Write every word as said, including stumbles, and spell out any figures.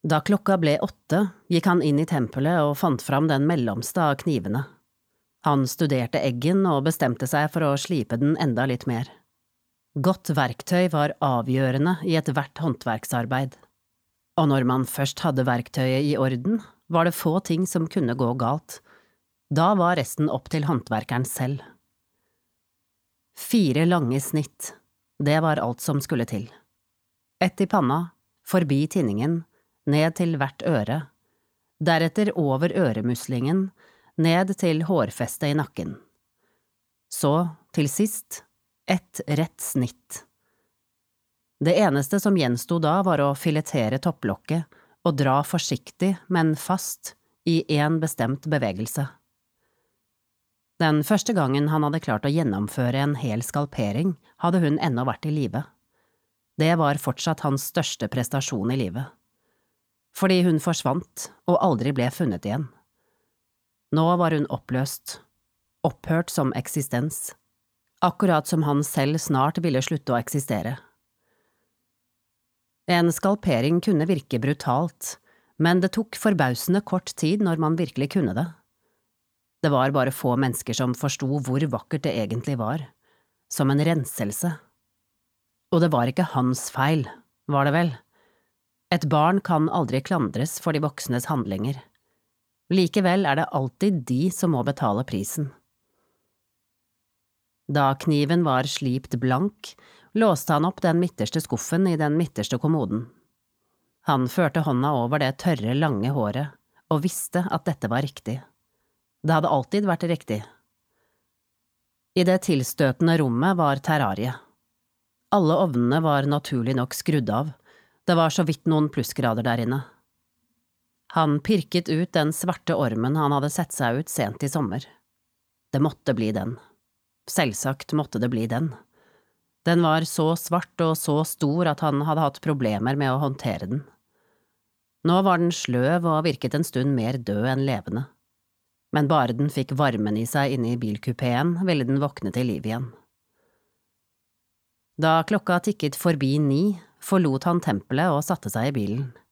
Da klokka ble åtte, gikk han inn i tempelet og fant fram den mellomste av knivene. Han studerte eggen og bestemte seg for å slipe den enda litt mer. Godt verktøy var avgjørende i ethvert håndverksarbeid. Og når man først hadde verktøyet i orden, var det få ting som kunne gå galt. Da var resten opp til håndverkeren selv. Fire lange snitt, det var alt som skulle til. Ett i panna, forbi tinningen, ned til hvert øre, deretter over øremuslingen, ned til hårfestet i nakken. Så, til sist, ett rett snitt. Det eneste som gjenstod da var å filetere topplokket og dra forsiktig, men fast, i en bestemt bevegelse. Den første gangen han hadde klart å gjennomføre en hel skalpering, hadde hun ennå vært i live. Det var fortsatt hans største prestasjon i livet. Fordi hun forsvant og aldri ble funnet igjen. Nå var hun oppløst, opphørt som eksistens, akkurat som han selv snart ville slutte å eksistere. En skalpering kunne virke brutalt, men det tok forbausende kort tid når man virkelig kunne det. Det var bare få mennesker som forsto hvor vakkert det egentlig var, som en renselse. Og det var ikke hans feil, var det vel? Et barn kan aldri klandres for de voksnes handlinger. Likevel er det alltid de som må betale prisen. Da kniven var slipt blank, låste han opp den midterste skuffen i den midterste kommoden. Han førte hånda over det tørre, lange håret, og visste at dette var riktig. Det hadde alltid vært riktig. I det tilstøtende rommet var terrariet. Alle ovnene var naturlig nok skrudd av, det var så vidt noen plussgrader der inne. Han pirket ut den svarte ormen han hadde sett seg ut sent i sommer. Det måtte bli den. Selvsagt måtte det bli den. Den var så svart og så stor at han hadde hatt problemer med å håndtere den. Nå var den sløv og virket en stund mer død enn levende. Men bare den fikk varmen i seg inne i bilkupeen, ville den våkne til liv igjen. Da klokka tikket forbi ni, forlot han tempelet og satte seg i bilen.